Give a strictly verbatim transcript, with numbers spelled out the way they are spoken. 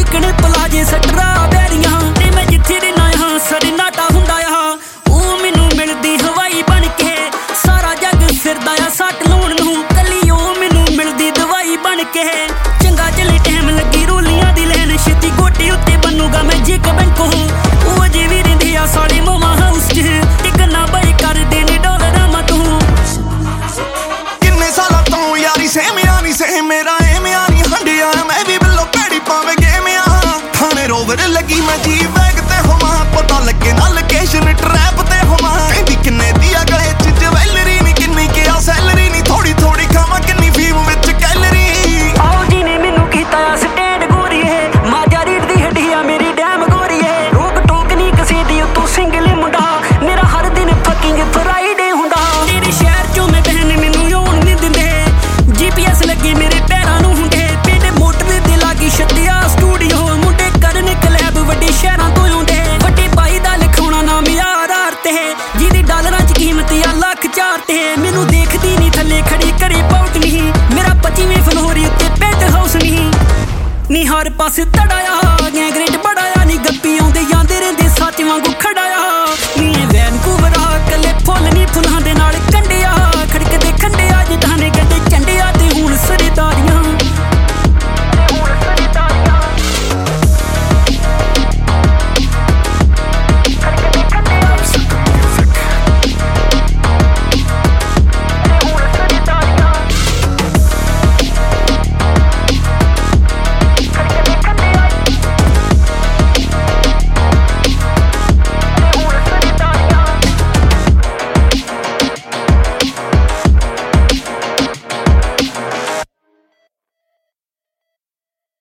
chicken ਪਲਾਜੇ straw ਬੈਰੀਆਂ ਤੇ ਮੈਂ ਜਿੱਥੇ ਦੇ ਨਾ ਹਾਂ ਸਰਨਾਟਾ ਹੁੰਦਾ ਆ ਉਹ ਮੈਨੂੰ ਮਿਲਦੀ ਹਵਾਈ ਬਣ ਕੇ ਸਾਰਾ ਜੱਗ ਫਿਰਦਾ ਆ ਸੱਟ ਲਾਉਣ ਨੂੰ ਕੱਲੀ ਉਹ ਮੈਨੂੰ ਮਿਲਦੀ ਦਵਾਈ ਬਣ ਕੇ ਚੰਗਾ ਚਲੇ ਟਾਈਮ ਲੱਗੀ ਰੋਲੀਆਂ ਦੀ ਲੈਣ ਛੇਤੀ ਗੋਡੇ ਉੱਤੇ ਬਣੂਗਾ ਮੈਂ ਜਿੱਕ ਬੈਂਕੋ ਉਹ ਅਜੇ ਵੀ ਰਹਿੰਦੇ ਆ ਸਾਡੇ ਮਾਮਾ ਹਾਊਸ 'ਚ ਟਿਕਣਾ ਬਈ ਕਰਦੇ ਨੇ ਡਾਲਰਾਂ ਮਾ ਤੂੰ ਕਿੰਨੇ ਸਾਲਾਂ ਤੋਂ ਯਾਰੀ ਸੇਮਿਆ ਨਹੀਂ ਸੇ ਮੇਰਾ ਐਵੇਂ ਨਹੀਂ ਹੰਡਿਆ ਮੈਂ ਵੀ ਬਿੱਲੋ ਭੈੜੀ ਪਾਵੇਂ ਗੇਮਿਆ ਥਾਣੇ ਰੋਵਰ ਲੱਗੀ ਮੈਂ ਜੀ ਬੈਗ ਤੇ ਹੋਵਾਂ ਪਤਾ ਲੱਗੇ ਨਾ ਲੋਕੇਸ਼ਨ ਟਰੈਪ ਤੇ ਹੋਵਾਂ ਕਹਿੰਦੀ ਕਿੰਨੇ ਦੀ ਆ ਗਲੇ 'ਚ ਜਵੈਲਰੀ ਨਹੀਂ ਕਿੰਨੀ ਕਿਹਾ ਸੈਲਰੀ ਨਹੀਂ ਥੋੜੀ ਥੋੜੀ ਖਾਵਾਂ ਕਿੰਨੀ ਫੀਮ ਵਿੱਚ ਕੈਲਰੀ ਆਓ ਜੀ ਨੇ ਮੈਨੂੰ ਕੀਤਾ ਸਟੈਂਡ ਗੋਰੀਏ ਮਾਜਾ ਰੀੜ ਦੀ ਹੱਡੀ ਆ ਮੇਰੀ ਡੈਮ ਗੋਰੀਏ ਰੋਕ ਟੋਕ ਨਹੀਂ ਕਿਸੇ ਦੀ ਤੂੰ ਸਿੰਗਲ ਮੁੰਡਾ ਮੇਰਾ ਹਰ ਦਿਨ ਫਕਿੰਗ ਫਰਾਈਡੇ ਹੁੰਦਾ ਤੇਰੇ ਸ਼ਹਿਰ 'ਚੋਂ ਮੈਂ ਬਹਿਨ ਮੈਨੂੰ ਆਉਣ ਨਹੀਂ ਦਿੰਦੇ ਜੀਪੀਐਸ ਲੱਗੇ ਮੇਰੇ ਪੈਰਾਂ ਨੂੰ ਹੁੰਦੇ ਪਿੰਡ ਮੋਟਰ ਦੇ ਲਾਗੀ ਛੱਤਿਆ ਸਟੂਡੀਓ ਮੁੰਡੇ ਕਰਨ ਕਲੈਬ ਵੱਡੇ ਸ਼ਹਿਰਾਂ ਤੋਂ ਆਉਂਦੇ ਵੱਡੇ ਭਾਈ ਦਾ ਲਿਖਾਉਣਾ ਨਾਮ ਯਾਰ ਆਰ ਤੇ ਜਿਹਦੀ ਡਾਲਰਾਂ 'ਚ ਕੀਮਤ ਆ ਲੱਖ ਚਾਰ ਤੇ ਮੈਨੂੰ ਦੇਖਦੀ ਨਹੀਂ ਥੱਲੇ ਖੜੀ ਘਰੇ ਪਾਉਟ ਨਹੀਂ ਮੇਰਾ ਪੱਚੀਵੇਂ ਫਲੋਰੀ ਉੱਤੇ ਪੈਂਟ ਹਾਊਸ ਨਹੀਂ ਨੀ ਹਰ ਪਾਸੇ ਤੜਾਇਆ ਗੈਂਗਰੇਟ ਬੜਾਇਆ ਨੀ ਗੱਪੀ ਆਉਂਦੇ